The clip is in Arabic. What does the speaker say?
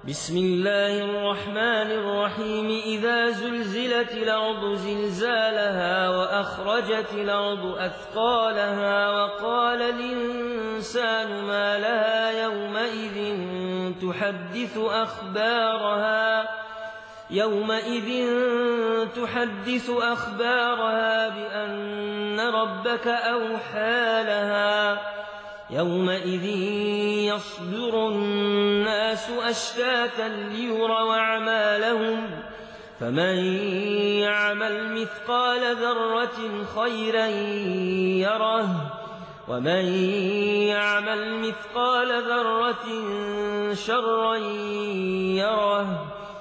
بسم الله الرحمن الرحيم إذا زلزلت الأرض زلزالها وأخرجت الأرض أثقالها وقال الإنسان ما لها يومئذ تحدث أخبارها بأن ربك أوحى لها يومئذ يصدر الناس أشتاتا ليروا أعمالهم فمن يعمل مثقال ذرة خيرا يره ومن يعمل مثقال ذرة شرا يره